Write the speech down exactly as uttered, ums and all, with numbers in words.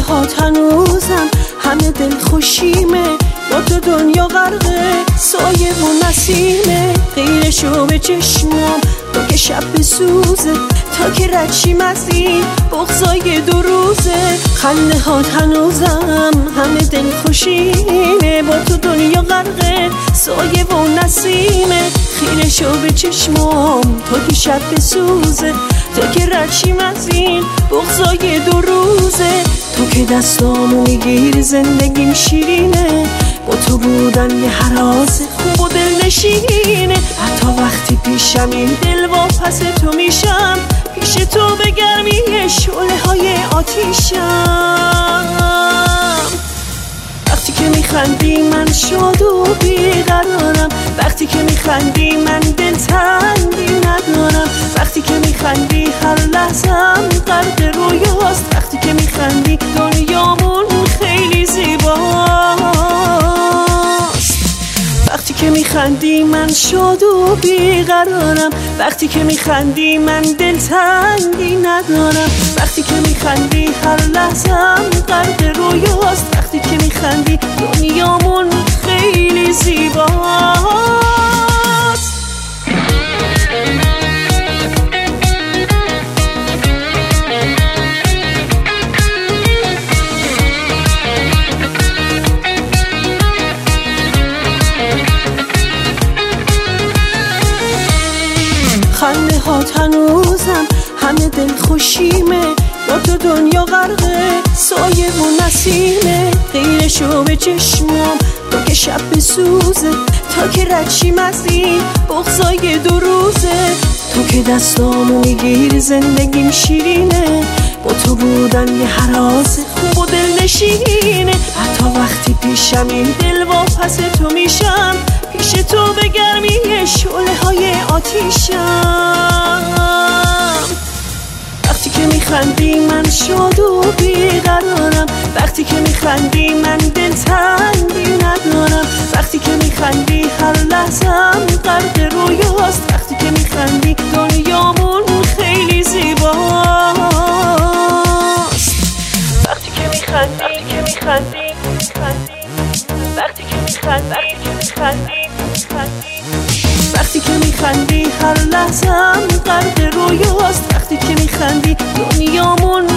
هات هنوزم همه دل خوشیمه، با تو دنیا غرقه سایه و نسیمه. غیر شو به چشمام تو که شب بسوزه، تا که رد شیم از این بغضای دو روزه. خنده هات هنوزم همه دل خوشیمه، با تو دنیا غرقه سایه و نسیمه. خیره شو به چشمام تا که شب بسوزه، تا که رد شیم از این بغضای دو روزه. تو که دستامو میگیر زندگیم شیرینه، با تو بودن یه هراس خوب و دل نشینه. حتی وقتی پیشم این دل واپس تو میشم، پیش تو به گرمی شعله های آتیشم. وقتی که میخندی من شاد و بیقرارم، وقتی که میخندی من دلتنگی ندارم. وقتی که میخندی هر لحظم غرق رویاست، وقتی که میخندی دنیامون خیلی زیباست. وقتی که میخندی من شاد و بیقرارم، وقتی که میخندی من دلتنگی ندارم. وقتی که میخندی هر لحظم غرق رویاست، وقتی که میخندی دنیامون خیلی زیباست. خنده هات هنوزم همه دل خوشیمه، با تو دنیا غرقه سایه و نسیمه. غیر شو به چشمام تو که شب بسوزه، تا که رد شیم از این بغضای دو روزه. تو که دستامو میگیر زندگیم شیرینه، با تو بودن یه هراس خوب و دل نشینه. حتی وقتی پیشم این دل واپس تو میشم، پیش تو به گرمی شعله های آتیشم. وقتی که میخندی من شاد و بیقرارم، وقتی که میخندی من دلتنگی ندارم. وقتی که میخندی هر لحظم غرق رویاست، وقتی که میخندی دنیامون خیلی زیباست. وقتی که میخندی که میخندی وقتی که میخندی میخندی وقتی که میخندی هر لحظم غرق رویاست، وقتی که میخندی دنیامون